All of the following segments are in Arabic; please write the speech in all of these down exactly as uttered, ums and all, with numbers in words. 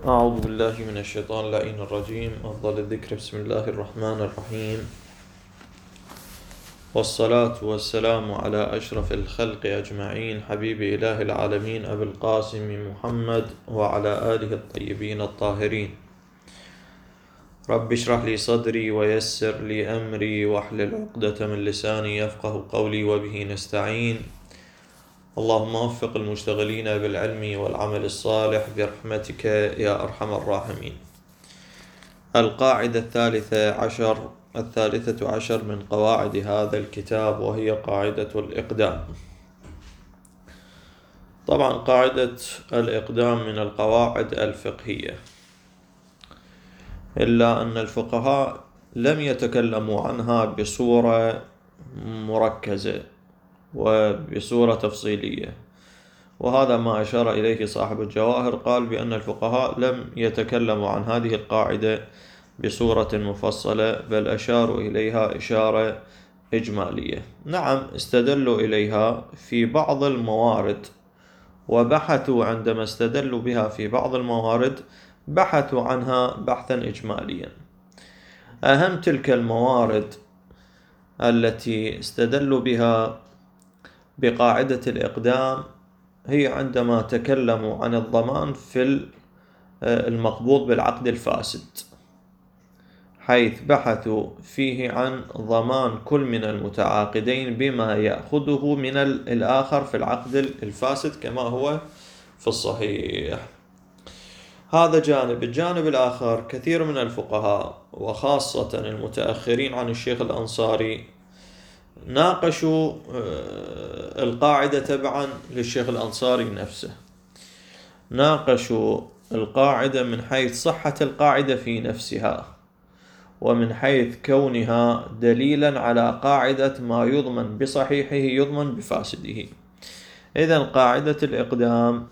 أعوذ بالله من الشيطان اللعين الرجيم. أفضل الذكر بسم الله الرحمن الرحيم، والصلاة والسلام على أشرف الخلق أجمعين، حبيب إله العالمين أبي القاسم محمد وعلى آله الطيبين الطاهرين. رب اشرح لي صدري ويسر لي أمري واحلل عقدة من لساني يفقه قولي وبه نستعين. اللهم وفق المشتغلين بالعلم والعمل الصالح برحمتك يا أرحم الراحمين. القاعدة الثالثة عشر الثالثة عشر من قواعد هذا الكتاب، وهي قاعدة الإقدام. طبعا قاعدة الإقدام من القواعد الفقهية، إلا أن الفقهاء لم يتكلموا عنها بصورة مركزة وبصورة تفصيلية، وهذا ما أشار إليه صاحب الجواهر. قال بأن الفقهاء لم يتكلموا عن هذه القاعدة بصورة مفصلة، بل أشاروا إليها إشارة إجمالية. نعم، استدلوا إليها في بعض الموارد، وبحثوا عندما استدلوا بها في بعض الموارد بحثوا عنها بحثا إجماليا. أهم تلك الموارد التي استدلوا بها بقاعدة الإقدام هي عندما تكلموا عن الضمان في المقبوض بالعقد الفاسد، حيث بحثوا فيه عن ضمان كل من المتعاقدين بما يأخذه من الآخر في العقد الفاسد كما هو في الصحيح. هذا جانب. الجانب الآخر، كثير من الفقهاء وخاصة المتأخرين عن الشيخ الأنصاري ناقشوا القاعدة تبعا للشيخ الأنصاري نفسه. ناقشوا القاعدة من حيث صحة القاعدة في نفسها، ومن حيث كونها دليلا على قاعدة ما يضمن بصحيحه يضمن بفاسده. إذن قاعدة الإقدام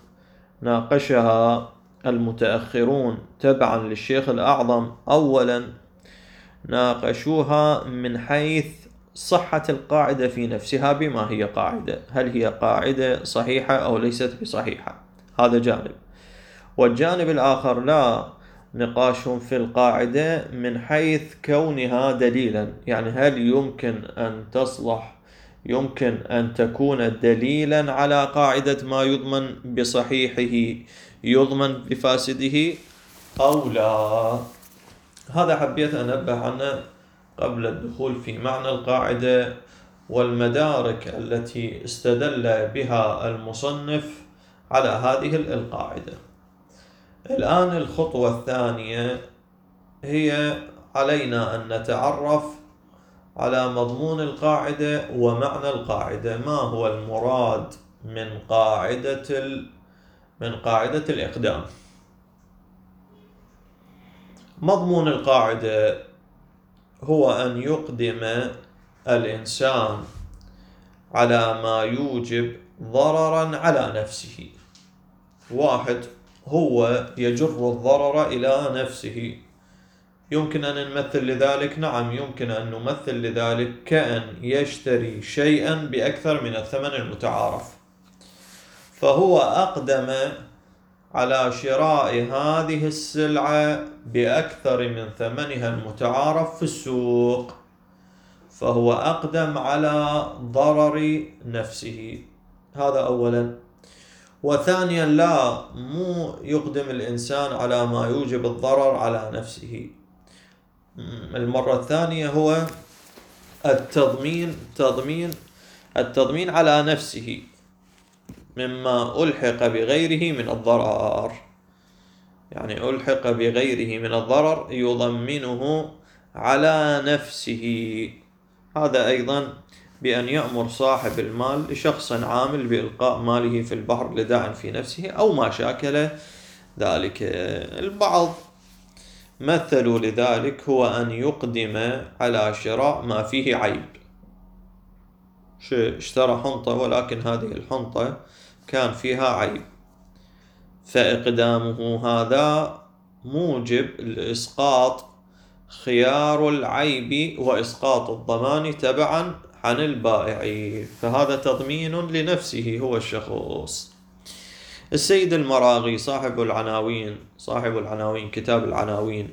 ناقشها المتأخرون تبعا للشيخ الأعظم. أولا ناقشوها من حيث صحة القاعدة في نفسها، بما هي قاعدة، هل هي قاعدة صحيحة أو ليست بصحيحة. هذا جانب. والجانب الآخر لا نقاشهم في القاعدة من حيث كونها دليلا، يعني هل يمكن أن تصلح، يمكن أن تكون دليلا على قاعدة ما يضمن بصحيحه يضمن بفاسده أو لا. هذا حبيت أنبه عنه قبل الدخول في معنى القاعدة والمدارك التي استدل بها المصنف على هذه القاعدة. الآن الخطوة الثانية هي علينا أن نتعرف على مضمون القاعدة ومعنى القاعدة. ما هو المراد من قاعدة من قاعدة الإقدام؟ مضمون القاعدة هو أن يقدم الإنسان على ما يوجب ضررا على نفسه. واحد، هو يجر الضرر إلى نفسه. يمكن أن نمثل لذلك، نعم يمكن أن نمثل لذلك كأن يشتري شيئا بأكثر من الثمن المتعارف، فهو أقدم على شراء هذه السلعة بأكثر من ثمنها المتعارف في السوق، فهو أقدم على ضرر نفسه. هذا أولا. وثانيا، لا مو يقدم الإنسان على ما يوجب الضرر على نفسه. المرة الثانية هو التضمين تضمين التضمين على نفسه مما ألحق بغيره من الضرر، يعني ألحق بغيره من الضرر يضمنه على نفسه. هذا أيضا بأن يأمر صاحب المال لشخص عامل بإلقاء ماله في البحر لداع في نفسه أو ما شاكل ذلك. البعض مثلوا لذلك هو أن يقدم على شراء ما فيه عيب. اشترى حنطة ولكن هذه الحنطة كان فيها عيب، فإقدامه هذا موجب الإسقاط، خيار العيب وإسقاط الضمان تبعا عن البائع، فهذا تضمين لنفسه هو الشخص. السيد المراغي صاحب العناوين صاحب العناوين كتاب العناوين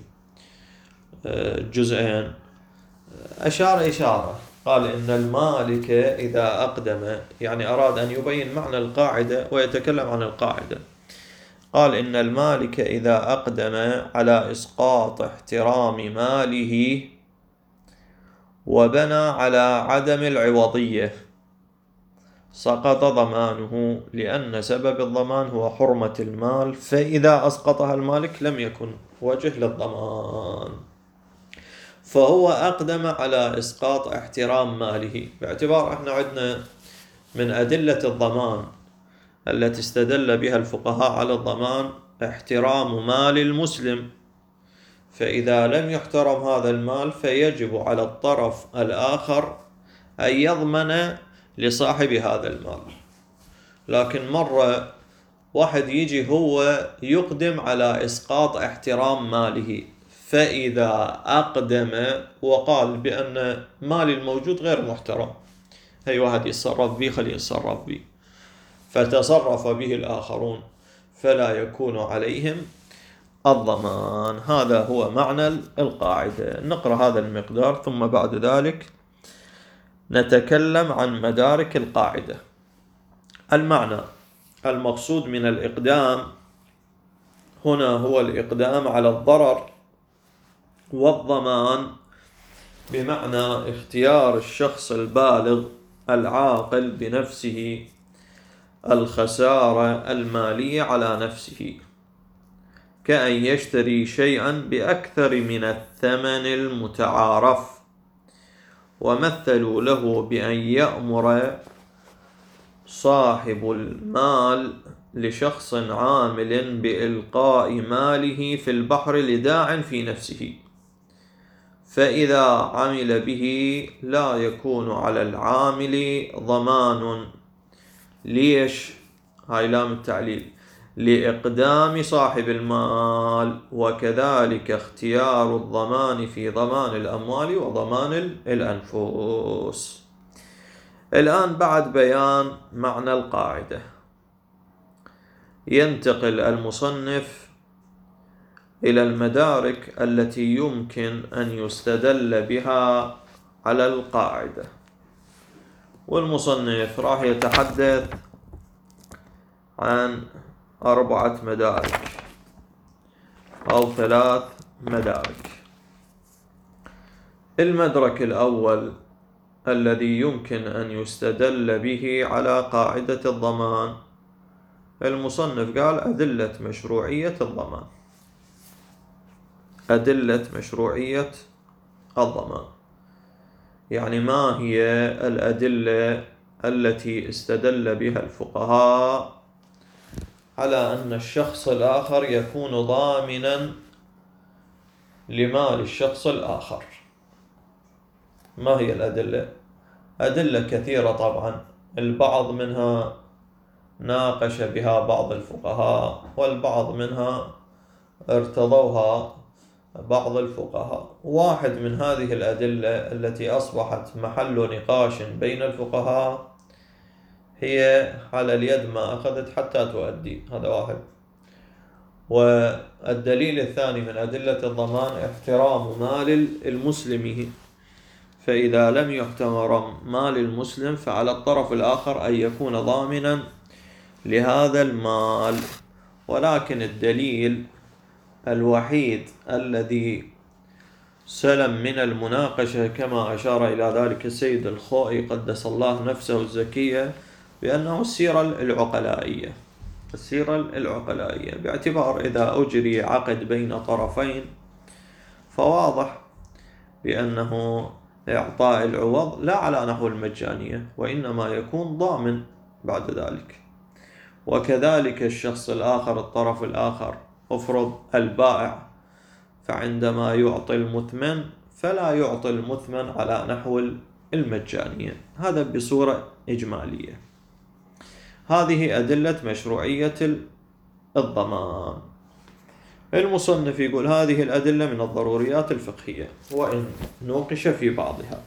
جزئين أشار إشارة، قال إن المالك إذا أقدم، يعني أراد أن يبين معنى القاعدة ويتكلم عن القاعدة. قال إن المالك إذا أقدم على إسقاط احترام ماله وبنى على عدم العوضية سقط ضمانه، لأن سبب الضمان هو حرمة المال، فإذا أسقطها المالك لم يكن وجه للضمان. فهو أقدم على إسقاط احترام ماله، باعتبار احنا عندنا من أدلة الضمان التي استدل بها الفقهاء على الضمان احترام مال المسلم، فإذا لم يحترم هذا المال فيجب على الطرف الآخر أن يضمن لصاحب هذا المال. لكن مرة واحد يجي هو يقدم على إسقاط احترام ماله، فإذا أقدم وقال بأن مالي الموجود غير محترم، هي واحد يتصرف به خليه يتصرف به، فتصرف به الآخرون فلا يكون عليهم الضمان. هذا هو معنى القاعدة. نقرأ هذا المقدار ثم بعد ذلك نتكلم عن مدارك القاعدة. المعنى المقصود من الإقدام هنا هو الإقدام على الضرر والضمان، بمعنى اختيار الشخص البالغ العاقل بنفسه الخسارة المالية على نفسه، كأن يشتري شيئا بأكثر من الثمن المتعارف، ومثلوا له بأن يأمر صاحب المال لشخص عامل بإلقاء ماله في البحر لداع في نفسه، فإذا عمل به لا يكون على العامل ضمان. ليش؟ هاي لام التعليل، لإقدام صاحب المال، وكذلك اختيار الضمان في ضمان الأموال وضمان الأنفس. الآن بعد بيان معنى القاعدة ينتقل المصنف إلى المدارك التي يمكن أن يستدل بها على القاعدة. والمصنف راح يتحدث عن أربعة مدارك أو ثلاث مدارك. المدرك الأول الذي يمكن أن يستدل به على قاعدة الضمان، المصنف قال أدلة مشروعية الضمان. أدلة مشروعية الضمان يعني ما هي الأدلة التي استدل بها الفقهاء على أن الشخص الآخر يكون ضامنا لمال الشخص الآخر؟ ما هي الأدلة؟ أدلة كثيرة طبعا، البعض منها ناقش بها بعض الفقهاء، والبعض منها ارتضوها بعض الفقهاء. واحد من هذه الأدلة التي أصبحت محل نقاش بين الفقهاء هي على اليد ما أخذت حتى تؤدي، هذا واحد. والدليل الثاني من أدلة الضمان احترام مال المسلم، فإذا لم يحترم مال المسلم فعلى الطرف الآخر أن يكون ضامنا لهذا المال. ولكن الدليل الوحيد الذي سلم من المناقشة كما أشار إلى ذلك السيد الخوئي قدس الله نفسه الزكية بأنه السيرة العقلائية. السيرة العقلائية باعتبار إذا أجري عقد بين طرفين فواضح بأنه إعطاء العوض لا على نحو المجانية، وإنما يكون ضامن بعد ذلك. وكذلك الشخص الآخر الطرف الآخر، افرض البائع، فعندما يعطي المثمن فلا يعطي المثمن على نحو المجانية. هذا بصورة إجمالية. هذه أدلة مشروعية الضمان. المصنف يقول هذه الأدلة من الضروريات الفقهية وإن نوقش في بعضها.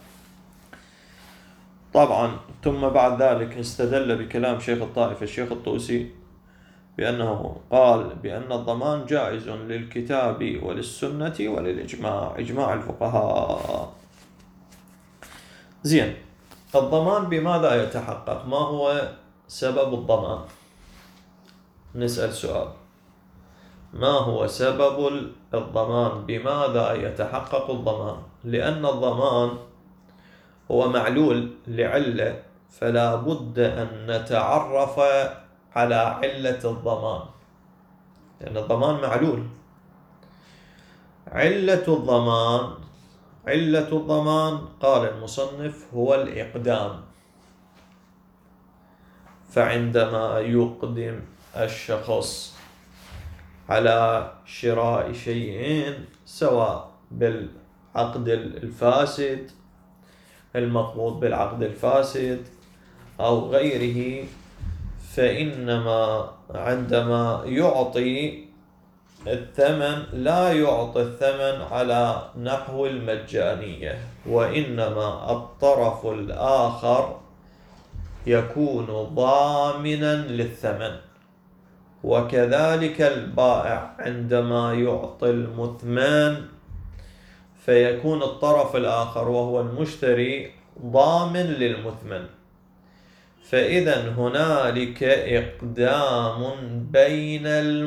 طبعا ثم بعد ذلك استدل بكلام شيخ الطائفة الشيخ الطوسي بأنه قال بأن الضمان جائز للكتاب وللسنة وللإجماع، إجماع الفقهاء. زين، الضمان بماذا يتحقق؟ ما هو سبب الضمان؟ نسأل سؤال، ما هو سبب الضمان؟ بماذا يتحقق الضمان؟ لأن الضمان هو معلول لعلة، فلا بد أن نتعرف على علة الضمان، لأن الضمان معلول. علة الضمان علة الضمان قال المصنف هو الإقدام. فعندما يقدم الشخص على شراء شيء، سواء بالعقد الفاسد المقبوض بالعقد الفاسد أو غيره، فإنما عندما يعطي الثمن لا يعطي الثمن على نحو المجانية، وإنما الطرف الآخر يكون ضامنا للثمن. وكذلك البائع عندما يعطي المثمن فيكون الطرف الآخر وهو المشتري ضامن للمثمن. فإذا هنالك إقدام بين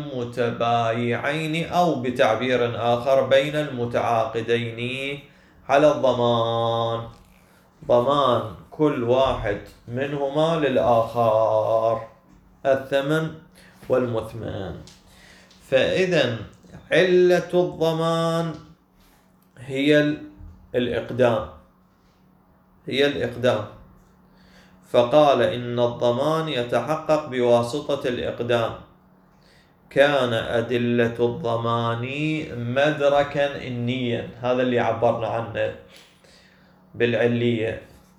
المتبايعين، أو بتعبير آخر بين المتعاقدين، على الضمان، ضمان كل واحد منهما للآخر، الثمن والمثمن. فإذا علة الضمان هي الإقدام هي الإقدام فقال إن الضمان يتحقق بواسطة الإقدام. كان أدلة الضمان مدركا إنيا، هذا اللي عبرنا عنه بالعلية.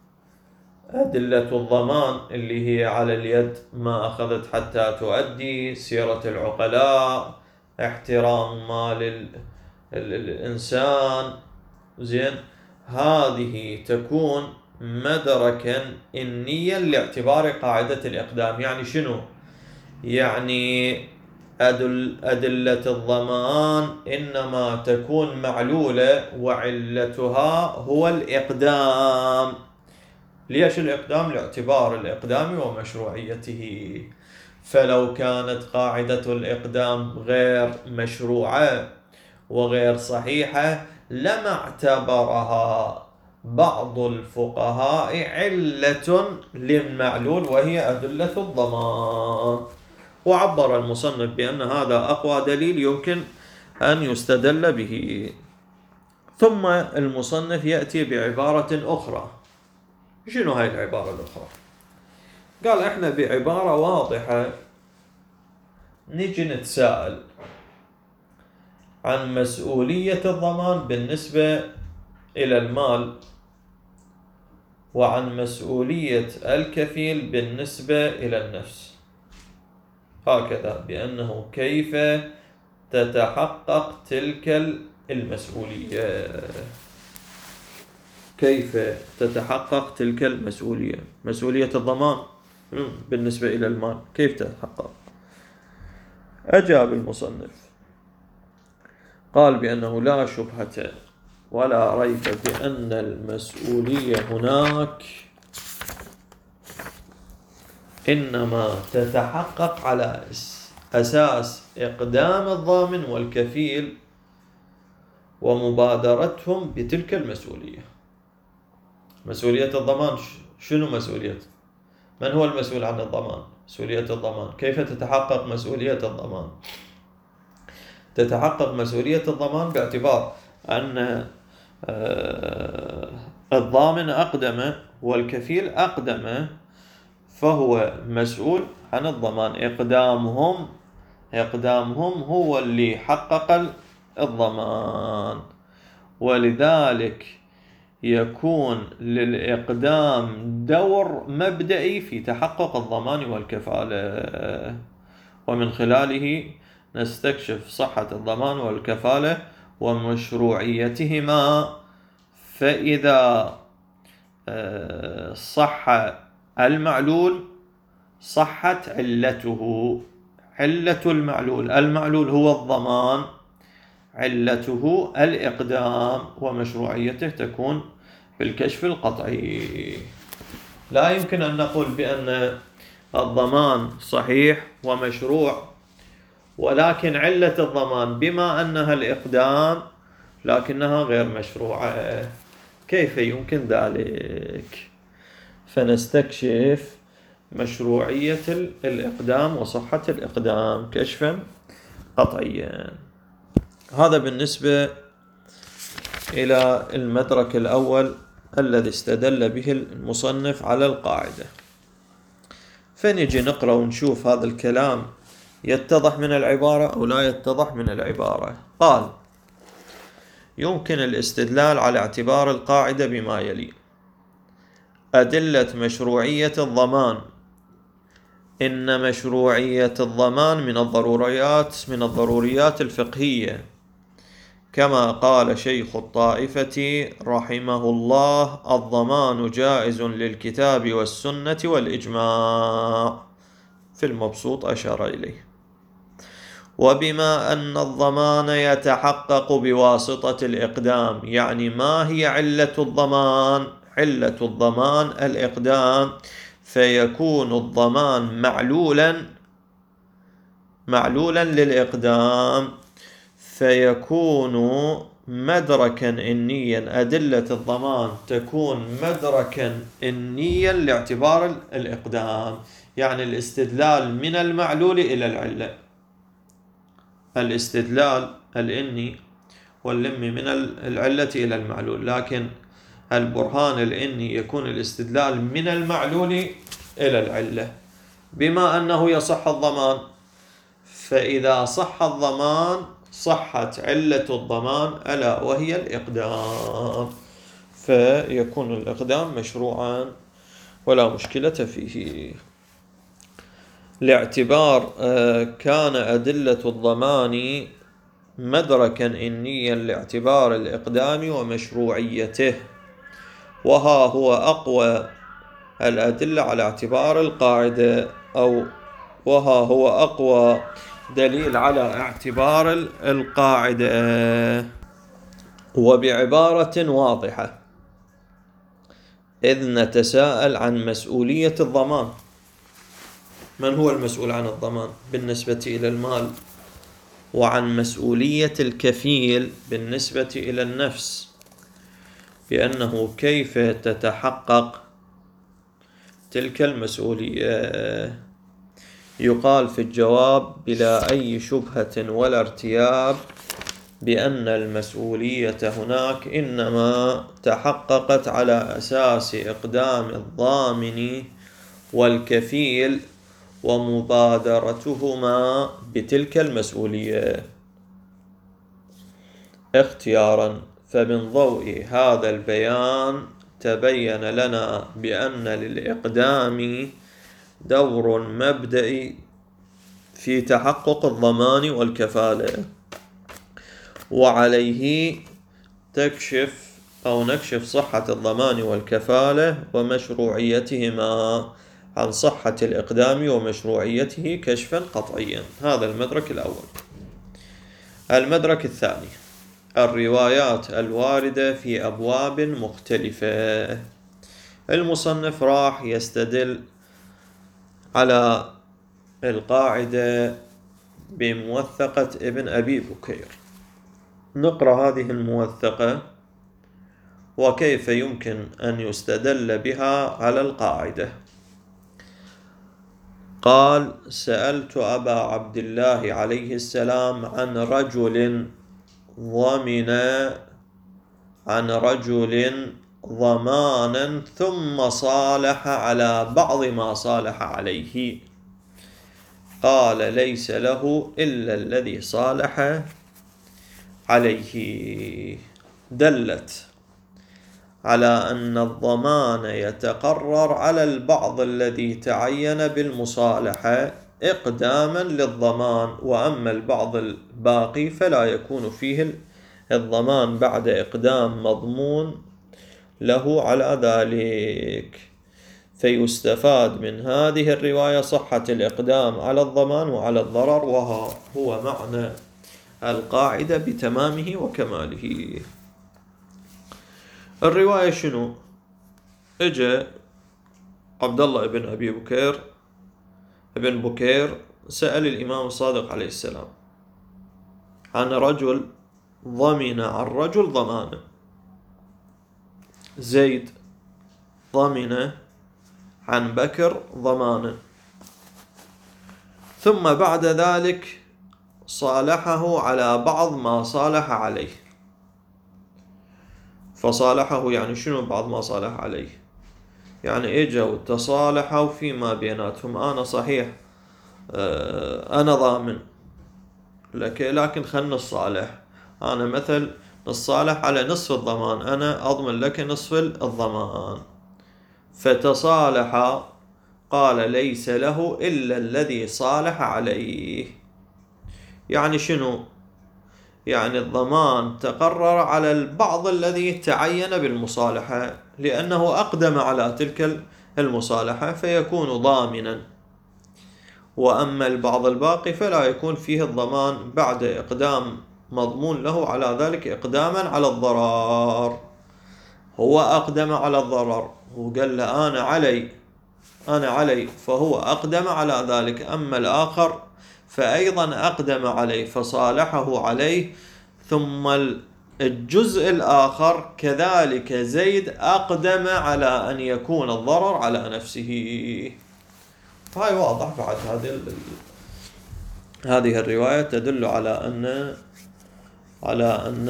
أدلة الضمان اللي هي على اليد، ما أخذت حتى تؤدي، سيرة العقلاء، احترام مال الإنسان. زين، هذه تكون مدركا إنيا لاعتبار قاعدة الإقدام. يعني شنو؟ يعني أدل أدلة الضمان إنما تكون معلولة وعلتها هو الإقدام. ليش الإقدام؟ لاعتبار الإقدام ومشروعيته. فلو كانت قاعدة الإقدام غير مشروعة وغير صحيحة لما اعتبرها بعض الفقهاء علة للمعلول، وهي أدلة الضمان. وعبر المصنف بأن هذا أقوى دليل يمكن أن يستدل به. ثم المصنف يأتي بعبارة أخرى. شنو هاي العبارة الأخرى؟ قال إحنا بعبارة واضحة نجي نتساءل عن مسؤولية الضمان بالنسبة إلى المال، وعن مسؤولية الكفيل بالنسبة إلى النفس. هكذا، بأنه كيف تتحقق تلك المسؤولية كيف تتحقق تلك المسؤولية مسؤولية الضمان بالنسبة إلى المال، كيف تتحقق؟ أجاب المصنف قال بأنه لا شبهة ولا ريب بأن المسؤولية هناك إنما تتحقق على أساس إقدام الضامن والكفيل ومبادرتهم بتلك المسؤولية. مسؤولية الضمان شنو مسؤولية؟ من هو المسؤول عن الضمان؟ مسؤولية الضمان كيف تتحقق مسؤولية الضمان؟ تتحقق مسؤولية الضمان باعتبار أن الضامن أقدم والكفيل أقدم، فهو مسؤول عن الضمان. إقدامهم إقدامهم هو اللي حقق الضمان، ولذلك يكون للإقدام دور مبدئي في تحقق الضمان والكفالة، ومن خلاله نستكشف صحة الضمان والكفالة ومشروعيتهما. فإذا صح المعلول صحت علته علة المعلول، المعلول هو الضمان، علته الإقدام، ومشروعيته تكون بالكشف القطعي. لا يمكن أن نقول بأن الضمان صحيح ومشروع ولكن علة الضمان بما أنها الإقدام لكنها غير مشروعة، كيف يمكن ذلك؟ فنستكشف مشروعية الإقدام وصحة الإقدام كشفا قطعيا. هذا بالنسبة إلى المدرك الأول الذي استدل به المصنف على القاعدة. فنجي نقرأ ونشوف هذا الكلام يتضح من العبارة أو لا يتضح من العبارة. قال: يمكن الاستدلال على اعتبار القاعدة بما يلي: أدلة مشروعية الضمان. إن مشروعية الضمان من الضروريات من الضروريات الفقهية، كما قال شيخ الطائفة رحمه الله: الضمان جائز للكتاب والسنة والإجماع. في المبسوط أشار إليه. وبما أن الضمان يتحقق بواسطة الإقدام، يعني ما هي علة الضمان؟ علة الضمان الإقدام، فيكون الضمان معلولا معلولا للإقدام، فيكون مدركا إنيا. أدلة الضمان تكون مدركا إنيا لاعتبار الإقدام، يعني الاستدلال من المعلول إلى العلة. الاستدلال الإني واللمي من العلة إلى المعلول، لكن البرهان الإني يكون الاستدلال من المعلول إلى العلة. بما أنه يصح الضمان، فإذا صح الضمان صحت علة الضمان ألا وهي الإقدام، فيكون الإقدام مشروعا ولا مشكلة فيه. لاعتبار كان أدلة الضمان مدركا إنيا لاعتبار الإقدام ومشروعيته، وها هو أقوى الأدلة على اعتبار القاعدة، أو وها هو أقوى دليل على اعتبار القاعدة. وبعبارة واضحة، إذ نتساءل عن مسؤولية الضمان. من هو المسؤول عن الضمان بالنسبة إلى المال؟ وعن مسؤولية الكفيل بالنسبة إلى النفس، بأنه كيف تتحقق تلك المسؤولية. يقال في الجواب بلا أي شبهة ولا ارتياب بأن المسؤولية هناك إنما تحققت على أساس إقدام الضامن والكفيل ومبادرتهما بتلك المسؤولية اختيارا. فمن ضوء هذا البيان تبين لنا بأن للإقدام دور مبدئي في تحقق الضمان والكفالة، وعليه تكشف أو نكشف صحة الضمان والكفالة ومشروعيتهما عن صحة الإقدام ومشروعيته كشفا قطعيا. هذا المدرك الأول. المدرك الثاني: الروايات الواردة في أبواب مختلفة. المصنف راح يستدل على القاعدة بموثقة ابن أبي بكير. نقرأ هذه الموثقة وكيف يمكن أن يستدل بها على القاعدة. قال: سألت أبا عبد الله عليه السلام عن رجل ضمن عن رجل ضمانا ثم صالح على بعض ما صالح عليه. قال: ليس له إلا الذي صالح عليه. دلت على أن الضمان يتقرر على البعض الذي تعين بالمصالحة إقداما للضمان، وأما البعض الباقي فلا يكون فيه الضمان بعد إقدام مضمون له على ذلك. فيستفاد من هذه الرواية صحة الإقدام على الضمان وعلى الضرر، وهو هو معنى القاعدة بتمامه وكماله. الرواية شنو؟ اجى عبد الله بن أبي بكير ابن بكير سأل الإمام الصادق عليه السلام عن رجل ضمن عن رجل ضمانه. زيد ضمن عن بكر ضمانه، ثم بعد ذلك صالحه على بعض ما صالح عليه. فصالحه يعني شنو بعض ما صالح عليه؟ يعني اجوا تصالحوا فيما بيناتهم، انا صحيح انا ضامن لك، لكن خلنا نصالح، انا مثل نصالح على نصف الضمان، انا اضمن لك نصف الضمان. فتصالح، قال ليس له الا الذي صالح عليه. يعني شنو؟ يعني الضمان تقرر على البعض الذي تعين بالمصالحة لأنه أقدم على تلك المصالحة فيكون ضامنا، وأما البعض الباقي فلا يكون فيه الضمان بعد إقدام مضمون له على ذلك إقداما على الضرر. هو أقدم على الضرر، هو قال له أنا علي أنا علي فهو أقدم على ذلك، أما الآخر فأيضا أقدم عليه فصالحه عليه. ثم الجزء الآخر كذلك زيد أقدم على أن يكون الضرر على نفسه. هاي واضح بعد هذه هذه الرواية تدل على أن على أن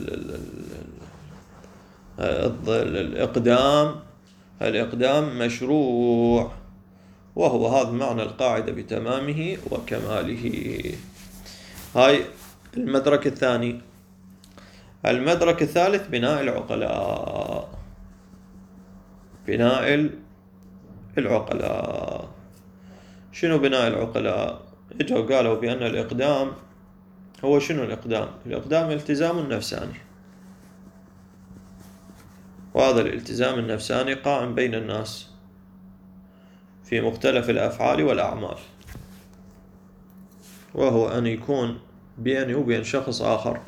الإقدام الإقدام مشروع، وهو هذا معنى القاعدة بتمامه وكماله. هاي المدرك الثاني. المدرك الثالث بناء العقلاء. بناء العقلاء شنو بناء العقلاء؟ اجوا قالوا بأن الإقدام هو شنو الإقدام؟ الإقدام التزام نفساني، وهذا الالتزام النفساني قائم بين الناس في مختلف الأفعال والأعمال، وهو أن يكون بيني وبين شخص آخر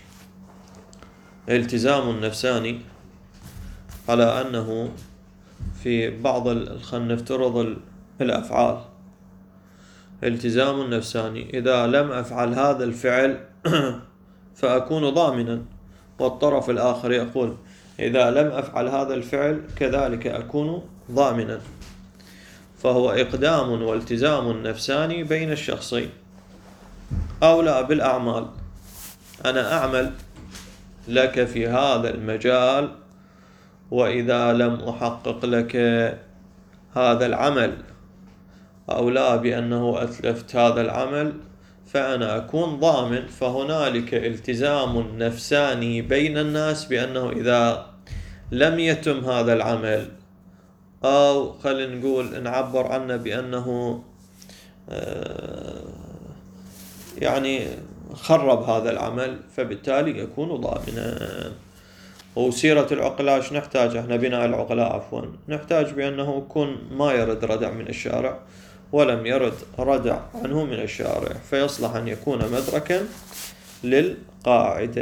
التزام نفساني على أنه في بعض خلينا نفترض الأفعال التزام نفساني، إذا لم أفعل هذا الفعل فأكون ضامنا، والطرف الآخر يقول إذا لم أفعل هذا الفعل كذلك أكون ضامنا. فهو إقدام والتزام نفساني بين الشخصين. أو لا بالأعمال، أنا أعمل لك في هذا المجال، وإذا لم أحقق لك هذا العمل أو لا بأنه أتلفت هذا العمل فأنا أكون ضامن. فهنالك التزام نفساني بين الناس بأنه إذا لم يتم هذا العمل، أو خلينا نقول نعبر عنه بأنه يعني خرب هذا العمل، فبالتالي يكون ضامنا. وسيرة العقلاء ايش نحتاج احنا؟ بناء العقلاء عفوا نحتاج بأنه يكون ما يرد ردع من الشارع ولم يرد ردع عنه من الشارع، فيصلح أن يكون مدركا للقاعدة.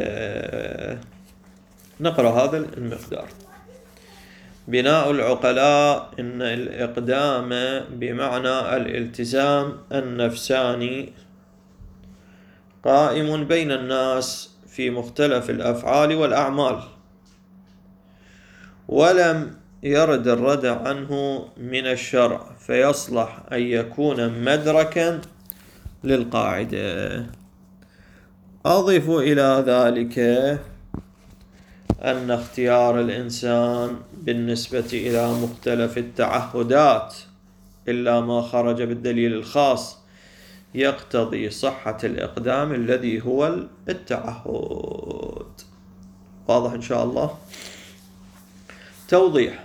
نقرأ هذا المقدار. بناء العقلاء إن الإقدام بمعنى الالتزام النفساني قائم بين الناس في مختلف الأفعال والأعمال، ولم يرد الردع عنه من الشرع، فيصلح أن يكون مدركا للقاعدة. أضيف إلى ذلك أن اختيار الإنسان بالنسبة إلى مختلف التعهدات إلا ما خرج بالدليل الخاص يقتضي صحة الإقدام الذي هو التعهد. واضح إن شاء الله؟ توضيح.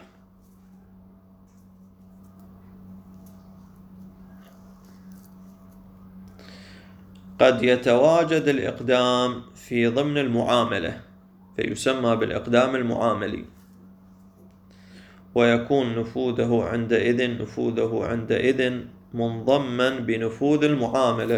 قد يتواجد الإقدام في ضمن المعاملة فيسمى بالإقدام المعاملي، ويكون نفوذه عندئذ نفوذه عندئذ منضما بنفوذ المعاملة.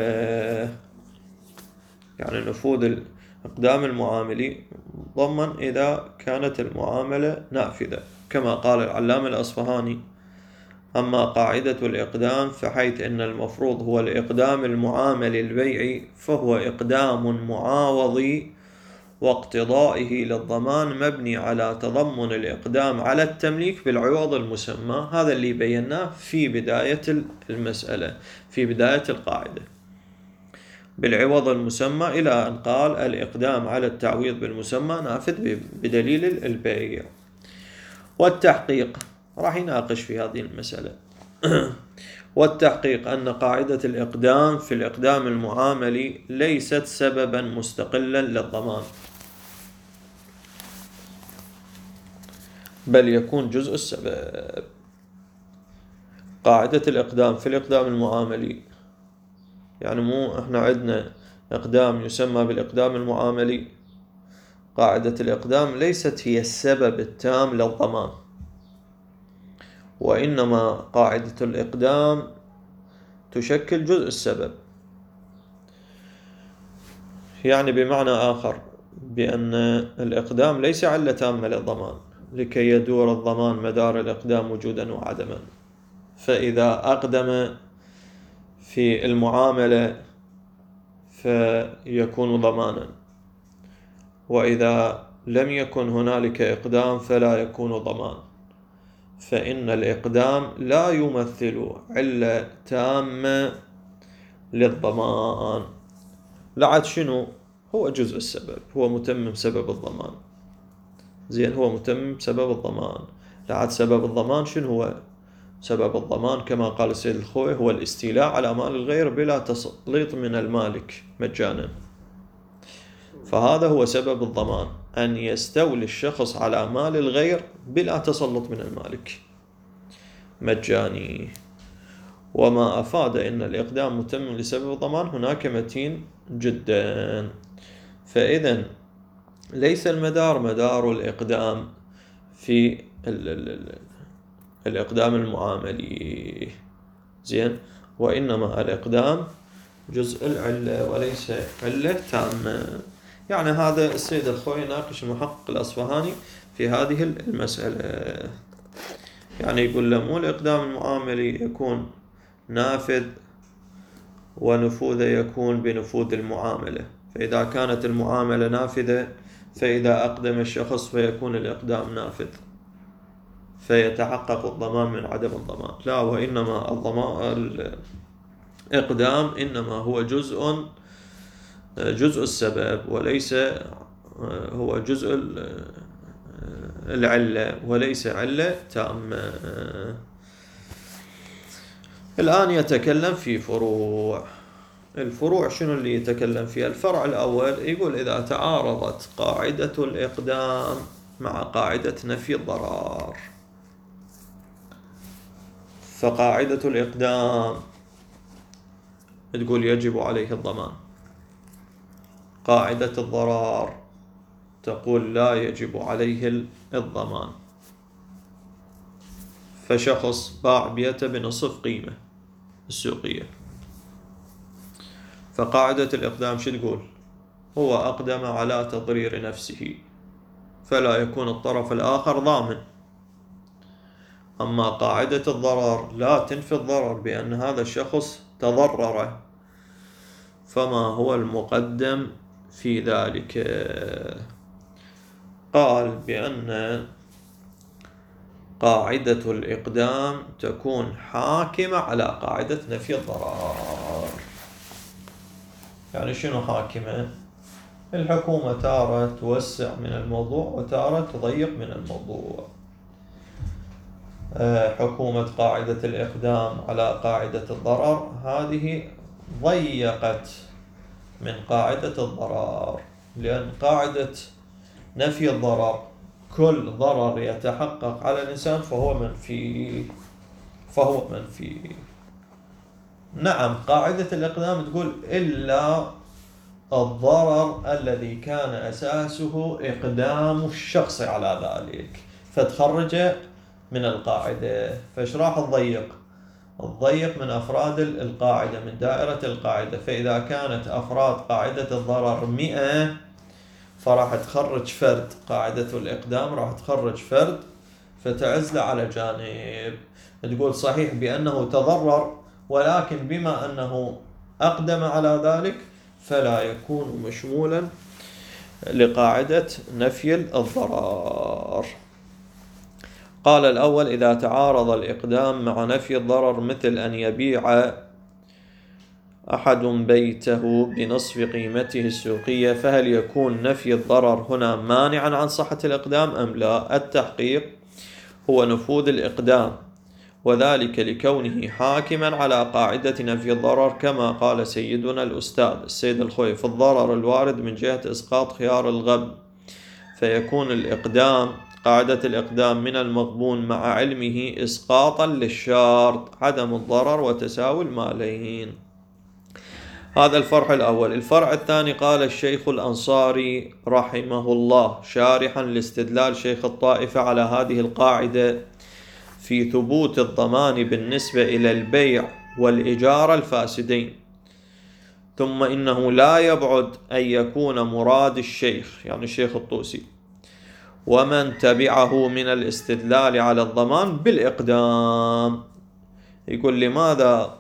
يعني نفوذ الإقدام المعاملي منضما إذا كانت المعاملة نافذة، كما قال العلامة الأصفهاني: أما قاعدة الإقدام فحيث أن المفروض هو الإقدام المعامل البيعي، فهو إقدام معاوضي واقتضائه للضمان مبني على تضمن الإقدام على التمليك بالعوض المسمى. هذا اللي بيناه في بداية المسألة، في بداية القاعدة، بالعوض المسمى، إلى أن قال الإقدام على التعويض بالمسمى نافذ بدليل البيع. والتحقيق راح يناقش في هذه المسألة. والتحقيق أن قاعدة الإقدام في الإقدام المعاملي ليست سببا مستقلا للضمان، بل يكون جزء السبب. قاعدة الإقدام في الإقدام المعاملي، يعني مو إحنا عندنا إقدام يسمى بالإقدام المعاملي، قاعدة الإقدام ليست هي السبب التام للضمان، وإنما قاعدة الإقدام تشكل جزء السبب. يعني بمعنى آخر بأن الإقدام ليس علة تامة للضمان لكي يدور الضمان مدار الإقدام وجودا وعدما. فإذا أقدم في المعاملة فيكون ضمانا، وإذا لم يكن هنالك إقدام فلا يكون ضمان، فإن الإقدام لا يمثل علة تامة للضمان. لعد شنو؟ هو جزء السبب، هو متمم سبب الضمان. زين، هو متمم سبب الضمان. لعد سبب الضمان شنو هو؟ سبب الضمان كما قال السيد الخوي هو الاستيلاء على مال الغير بلا تسليط من المالك مجانا. فهذا هو سبب الضمان، أن يستولي الشخص على مال الغير بلا تسلط من المالك مجاني. وما أفاد أن الإقدام متمم لسبب الضمان هناك متين جدا. فإذا ليس المدار مدار الإقدام في ال ال ال الإقدام المعاملي، زين، وإنما الإقدام جزء العلة وليس علة تامة. يعني هذا السيد الخوي يناقش المحقق الأصفهاني في هذه المسألة. يعني يقول له مو الإقدام المعاملي يكون نافذ ونفوذه يكون بنفوذ المعاملة، فإذا كانت المعاملة نافذة فإذا أقدم الشخص فيكون الإقدام نافذ فيتحقق الضمان من عدم الضمان. لا، وإنما الضمان الإقدام إنما هو جزء جزء السبب وليس هو جزء العلة وليس علة تامة. الآن يتكلم في فروع. الفروع شنو اللي يتكلم فيها؟ الفرع الأول يقول إذا تعارضت قاعدة الإقدام مع قاعدة نفي الضرر، فقاعدة الإقدام تقول يجب عليه الضمان، قاعدة الضرر تقول لا يجب عليه الضمان. فشخص باع بيته بنصف قيمة السوقية، فقاعدة الإقدام شو تقول؟ هو أقدم على تضرير نفسه فلا يكون الطرف الآخر ضامن. أما قاعدة الضرر لا تنفي الضرر بأن هذا الشخص تضرر، فما هو المقدم في ذلك؟ قال بأن قاعدة الإقدام تكون حاكمة على قاعدة نفي الضرر. يعني شنو حاكمة؟ الحكومة تارة توسع من الموضوع وتارة تضيق من الموضوع. حكومة قاعدة الإقدام على قاعدة الضرر هذه ضيقت من قاعدة الضرر، لأن قاعدة نفي الضرر كل ضرر يتحقق على الإنسان فهو منفي فهو منفي. نعم، قاعدة الإقدام تقول إلا الضرر الذي كان أساسه إقدام الشخص على ذلك فتخرج من القاعدة. فإيش راح تضيق؟ تضيق من أفراد القاعدة، من دائرة القاعدة. فإذا كانت أفراد قاعدة الضرر مئة فراح تخرج فرد. قاعدة الإقدام راح تخرج فرد فتعزله على جانب. تقول صحيح بأنه تضرر، ولكن بما أنه أقدم على ذلك فلا يكون مشمولا لقاعدة نفي الضرر. قال الأول: إذا تعارض الإقدام مع نفي الضرر، مثل أن يبيع أحد بيته بنصف قيمته السوقية، فهل يكون نفي الضرر هنا مانعا عن صحة الإقدام أم لا؟ التحقيق هو نفوذ الإقدام، وذلك لكونه حاكما على قاعدة نفي الضرر، كما قال سيدنا الأستاذ السيد الخوي في الضرر الوارد من جهة إسقاط خيار الغبن، فيكون الإقدام قاعدة الإقدام من المغبون مع علمه إسقاطا للشرط عدم الضرر وتساوي المالين. هذا الفرع الأول. الفرع الثاني قال الشيخ الأنصاري رحمه الله شارحا لاستدلال شيخ الطائفة على هذه القاعدة في ثبوت الضمان بالنسبة إلى البيع والإجارة الفاسدين: ثم إنه لا يبعد أن يكون مراد الشيخ، يعني الشيخ الطوسي، ومن تبعه من الاستدلال على الضمان بالإقدام. يقول لماذا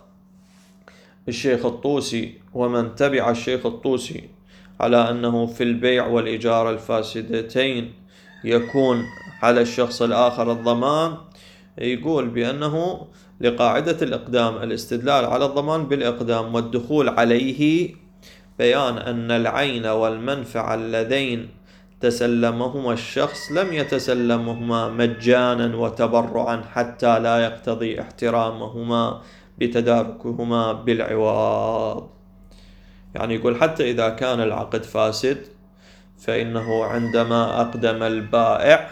الشيخ الطوسي ومن تبع الشيخ الطوسي على أنه في البيع والإجارة الفاسدتين يكون على الشخص الآخر الضمان؟ يقول بأنه لقاعدة الإقدام الاستدلال على الضمان بالإقدام والدخول عليه بيان أن العين والمنفعة اللذين تسلمهما الشخص لم يتسلمهما مجانا وتبرعا حتى لا يقتضي احترامهما بتداركهما بالعوض. يعني يقول حتى إذا كان العقد فاسد فإنه عندما أقدم البائع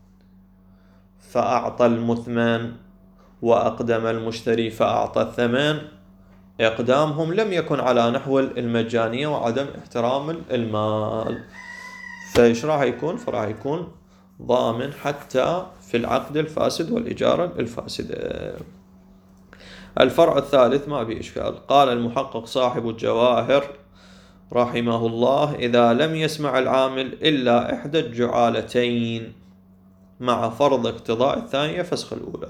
فأعطى المثمن وأقدم المشتري فأعطى الثمن، إقدامهم لم يكن على نحو المجانية وعدم احترام المال. فإيش راح يكون؟ فراح يكون ضامن حتى في العقد الفاسد والإجارة الفاسدة. الفرع الثالث ما به إشكال. قال المحقق صاحب الجواهر رحمه الله: إذا لم يسمع العامل إلا إحدى الجعالتين مع فرض اقتضاء الثانية فسخ الأولى.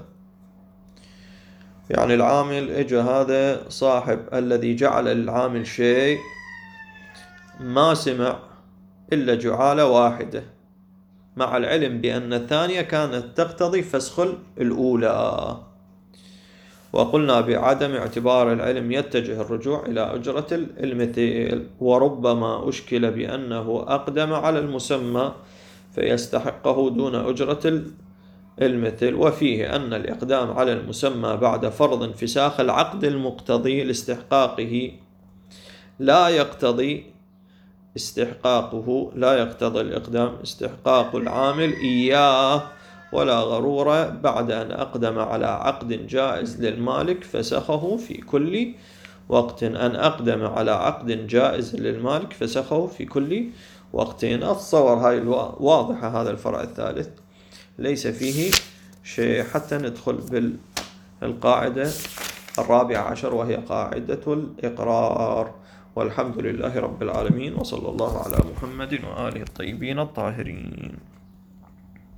يعني العامل إجا هذا صاحب الذي جعل العامل شيء ما سمع إلا جعالة واحدة، مع العلم بأن الثانية كانت تقتضي فسخ الأولى. وقلنا بعدم اعتبار العلم يتجه الرجوع إلى أجرة المثيل، وربما أشكل بأنه أقدم على المسمى فيستحقه دون أجرة المثل، وفيه أن الإقدام على المسمى بعد فرض انفساخ العقد المقتضي لاستحقاقه لا يقتضي استحقاقه لا يقتضي الإقدام استحقاق العامل إياه، ولا غرورة بعد أن أقدم على عقد جائز للمالك فسخه في كل وقت أن أقدم على عقد جائز للمالك فسخه في كل وقت. أتصور هاي واضحة. هذا الفرع الثالث ليس فيه شيء حتى ندخل بالقاعدة الرابعة عشر وهي قاعدة الإقرار. والحمد لله رب العالمين، وصلى الله على محمد وآله الطيبين الطاهرين.